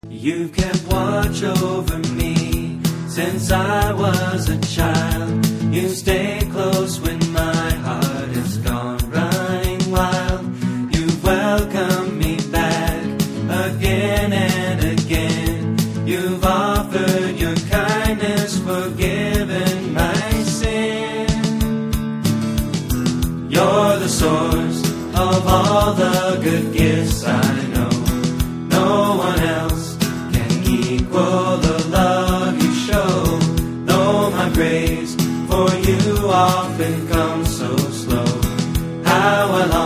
You've kept watch over me since I was a child. You stay close when my heart has gone running wild. You've welcomed me back again and again. You've offered your kindness, forgiven my sin. You're the source of all the good gifts I know. No one else can equal the love you show. Though my praise for you often comes so slow, how I long